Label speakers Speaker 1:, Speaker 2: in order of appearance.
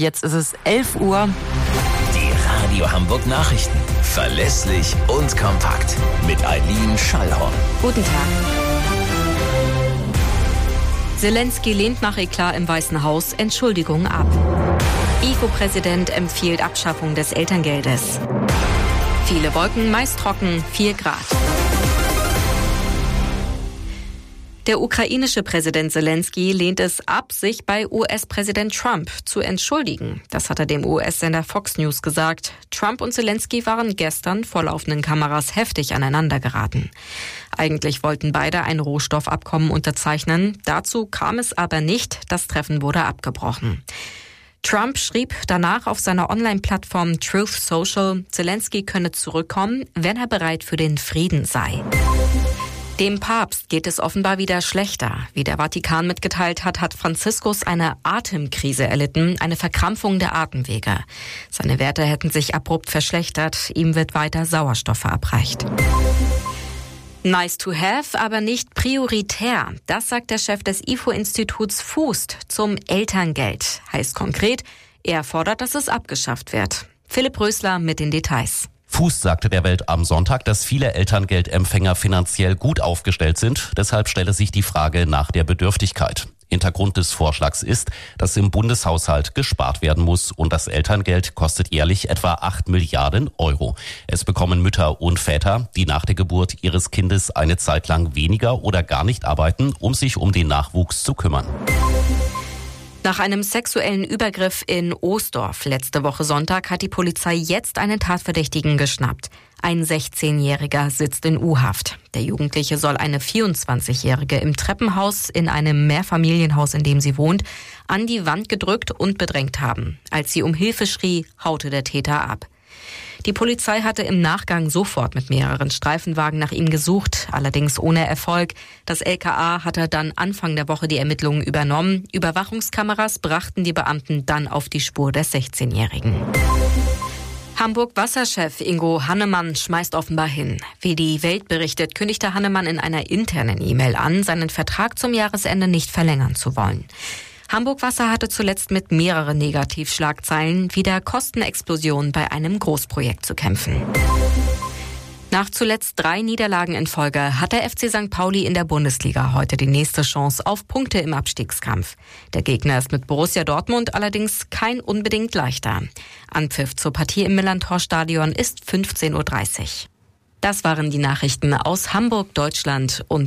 Speaker 1: Jetzt ist es 11 Uhr.
Speaker 2: Die Radio Hamburg Nachrichten. Verlässlich und kompakt. Mit Eileen Schallhorn.
Speaker 1: Guten Tag. Zelensky lehnt nach Eklat im Weißen Haus Entschuldigung ab. IFO-Präsident empfiehlt Abschaffung des Elterngeldes. Viele Wolken, meist trocken, 4 Grad. Der ukrainische Präsident Zelensky lehnt es ab, sich bei US-Präsident Trump zu entschuldigen. Das hat er dem US-Sender Fox News gesagt. Trump und Zelensky waren gestern vor laufenden Kameras heftig aneinander geraten. Eigentlich wollten beide ein Rohstoffabkommen unterzeichnen. Dazu kam es aber nicht. Das Treffen wurde abgebrochen. Trump schrieb danach auf seiner Online-Plattform Truth Social, Zelensky könne zurückkommen, wenn er bereit für den Frieden sei. Dem Papst geht es offenbar wieder schlechter. Wie der Vatikan mitgeteilt hat, hat Franziskus eine Atemkrise erlitten, eine Verkrampfung der Atemwege. Seine Werte hätten sich abrupt verschlechtert. Ihm wird weiter Sauerstoff verabreicht. Nice to have, aber nicht prioritär. Das sagt der Chef des IFO-Instituts FUST zum Elterngeld. Heißt konkret, er fordert, dass es abgeschafft wird. Philipp Rösler mit den Details.
Speaker 3: FUST sagte der Welt am Sonntag, dass viele Elterngeldempfänger finanziell gut aufgestellt sind. Deshalb stelle sich die Frage nach der Bedürftigkeit. Hintergrund des Vorschlags ist, dass im Bundeshaushalt gespart werden muss und das Elterngeld kostet jährlich etwa 8 Milliarden Euro. Es bekommen Mütter und Väter, die nach der Geburt ihres Kindes eine Zeit lang weniger oder gar nicht arbeiten, um sich um den Nachwuchs zu kümmern.
Speaker 1: Nach einem sexuellen Übergriff in Oosdorf letzte Woche Sonntag hat die Polizei jetzt einen Tatverdächtigen geschnappt. Ein 16-Jähriger sitzt in U-Haft. Der Jugendliche soll eine 24-Jährige im Treppenhaus in einem Mehrfamilienhaus, in dem sie wohnt, an die Wand gedrückt und bedrängt haben. Als sie um Hilfe schrie, haute der Täter ab. Die Polizei hatte im Nachgang sofort mit mehreren Streifenwagen nach ihm gesucht, allerdings ohne Erfolg. Das LKA hatte dann Anfang der Woche die Ermittlungen übernommen. Überwachungskameras brachten die Beamten dann auf die Spur des 16-Jährigen. Hamburg-Wasserchef Ingo Hannemann schmeißt offenbar hin. Wie die Welt berichtet, kündigte Hannemann in einer internen E-Mail an, seinen Vertrag zum Jahresende nicht verlängern zu wollen. Hamburg Wasser hatte zuletzt mit mehreren Negativschlagzeilen wie der Kostenexplosion bei einem Großprojekt zu kämpfen. Nach zuletzt 3 Niederlagen in Folge hat der FC St. Pauli in der Bundesliga heute die nächste Chance auf Punkte im Abstiegskampf. Der Gegner ist mit Borussia Dortmund allerdings kein unbedingt leichter. Anpfiff zur Partie im Millerntor-Stadion ist 15:30 Uhr. Das waren die Nachrichten aus Hamburg, Deutschland und